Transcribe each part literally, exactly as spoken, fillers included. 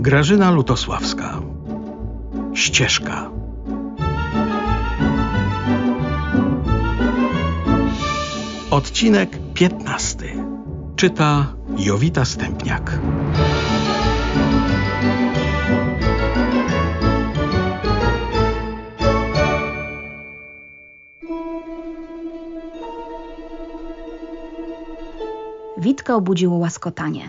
Grażyna Lutosławska. Ścieżka. Odcinek piętnasty. Czyta Jowita Stępniak. Witkę obudziło łaskotanie.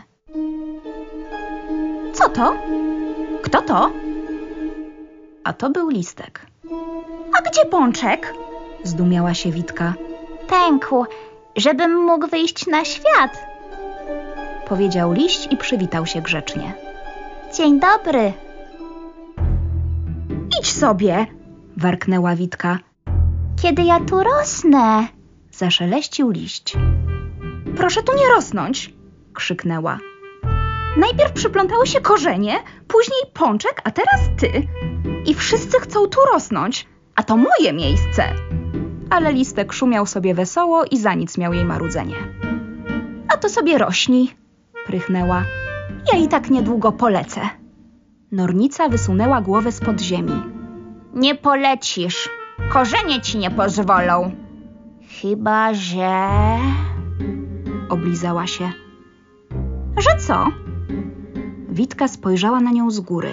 Co to? Kto to? A to był Listek. A gdzie Pączek? Zdumiała się Witka. Pękł, żebym mógł wyjść na świat. Powiedział liść i przywitał się grzecznie. Dzień dobry. Idź sobie, warknęła Witka. Kiedy ja tu rosnę? Zaszeleścił liść. Proszę tu nie rosnąć, krzyknęła. Najpierw przyplątały się korzenie, później Pączek, a teraz ty. I wszyscy chcą tu rosnąć, a to moje miejsce. Ale Listek szumiał sobie wesoło i za nic miał jej marudzenie. A to sobie rośnij, prychnęła. Ja i tak niedługo polecę. Nornica wysunęła głowę spod ziemi. Nie polecisz. Korzenie ci nie pozwolą. Chyba, że... Oblizała się. Że co? Witka spojrzała na nią z góry.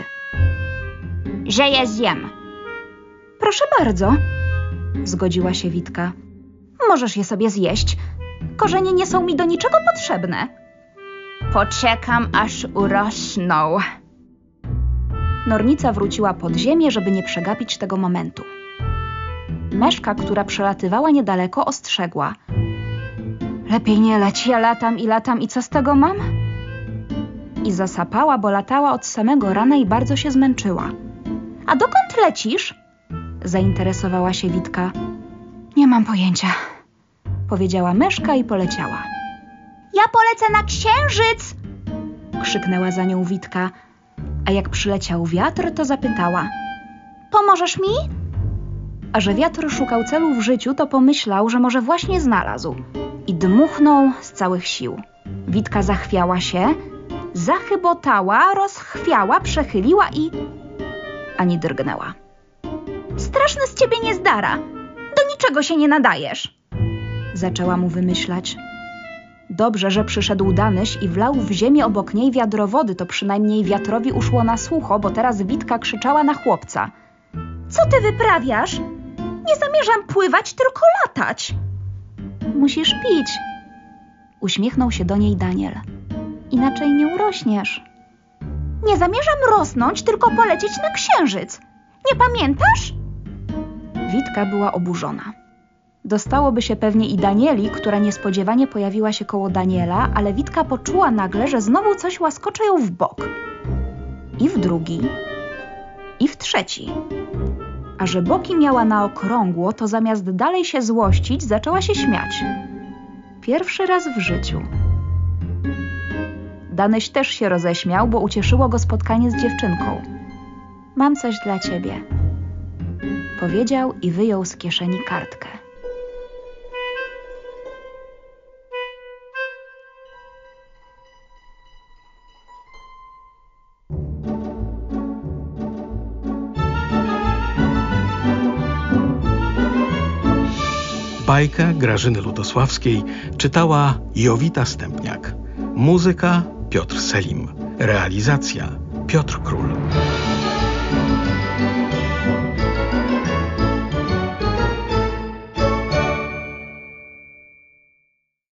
Że je zjem. Proszę bardzo, zgodziła się Witka. Możesz je sobie zjeść. Korzenie nie są mi do niczego potrzebne. Poczekam, aż urosną. Nornica wróciła pod ziemię, żeby nie przegapić tego momentu. Myszka, która przelatywała niedaleko, ostrzegła. Lepiej nie leć, ja latam i latam i co z tego mam? I zasapała, bo latała od samego rana i bardzo się zmęczyła. A dokąd lecisz? Zainteresowała się Witka. Nie mam pojęcia, powiedziała myszka i poleciała. Ja polecę na księżyc! Krzyknęła za nią Witka, a jak przyleciał wiatr, to zapytała. Pomożesz mi? A że wiatr szukał celu w życiu, to pomyślał, że może właśnie znalazł i dmuchnął z całych sił. Witka zachwiała się, zachybotała, rozchwiała, przechyliła i... ani drgnęła. Straszny z ciebie niezdara. Do niczego się nie nadajesz. Zaczęła mu wymyślać. Dobrze, że przyszedł Danyś i wlał w ziemię obok niej wiadro wody, to przynajmniej wiatrowi uszło na sucho, bo teraz Witka krzyczała na chłopca. Co ty wyprawiasz? Nie zamierzam pływać, tylko latać. Musisz pić. Uśmiechnął się do niej Daniel. Inaczej nie urośniesz. Nie zamierzam rosnąć, tylko polecieć na księżyc. Nie pamiętasz? Witka była oburzona. Dostałoby się pewnie i Danieli, która niespodziewanie pojawiła się koło Daniela, ale Witka poczuła nagle, że znowu coś łaskocze ją w bok. I w drugi, i w trzeci. A że boki miała na okrągło, to zamiast dalej się złościć, zaczęła się śmiać. Pierwszy raz w życiu. Danyś też się roześmiał, bo ucieszyło go spotkanie z dziewczynką. Mam coś dla ciebie, powiedział i wyjął z kieszeni kartkę. Bajkę Grażyny Lutosławskiej czytała Jowita Stępniak. Muzyka Piotr Selim. Realizacja Piotr Król.